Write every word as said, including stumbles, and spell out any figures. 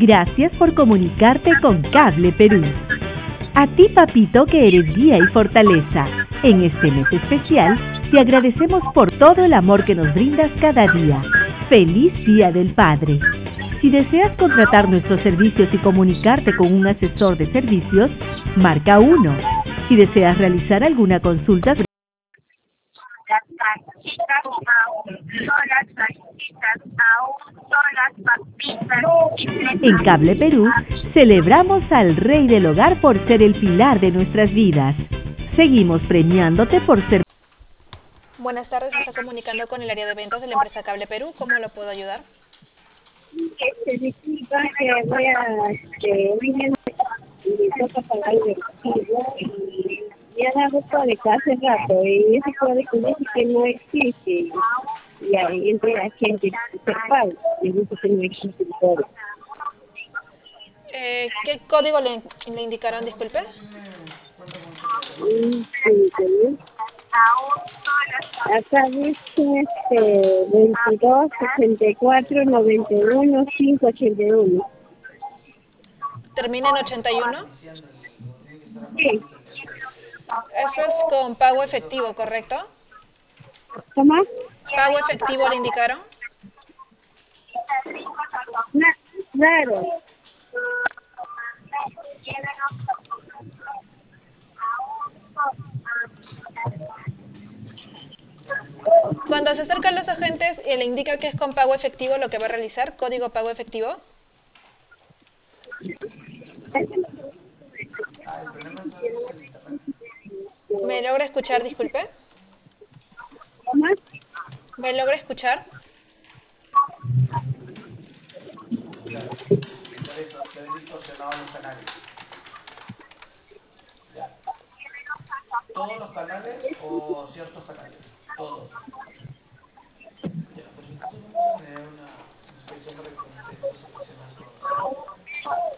Gracias por comunicarte con Cable Perú. A ti, papito, que eres guía y fortaleza. En este mes especial, te agradecemos por todo el amor que nos brindas cada día. ¡Feliz Día del Padre! Si deseas contratar nuestros servicios y comunicarte con un asesor de servicios, marca uno. Si deseas realizar alguna consulta, las cajitas aún, las cajitas aún, las papitas. en Cable Perú, celebramos al Rey del Hogar por ser el pilar de nuestras vidas. Seguimos premiándote por ser... Buenas tardes, se está comunicando con el área de ventas de la empresa Cable Perú. ¿Cómo lo puedo ayudar? Este, disculpa que voy a, este, hoy día me toca pagar el recibo y ya la busco de acá hace rato y ese código dice que no existe y ahí entre la gente se paga y dice que no existe el código. Eh, ¿Qué código le, le indicaron, disculpe? Mm, sí, sí. Acá dice este, veintidós, ochenta y cuatro, noventa y uno, cinco ochenta y uno. ¿Termina en ochenta y uno? Sí. Eso es con pago efectivo, ¿correcto? ¿Cómo? ¿Pago efectivo le indicaron? Na- Claro. Cuando se acercan los agentes y le indica que es con pago efectivo lo que va a realizar, código pago efectivo. ¿Me logra escuchar, disculpe? ¿Cómo? ¿Me logra escuchar? Claro, se ha dis- se han distorsionado los canales. Ya. ¿Todos los canales o ciertos canales? Todos.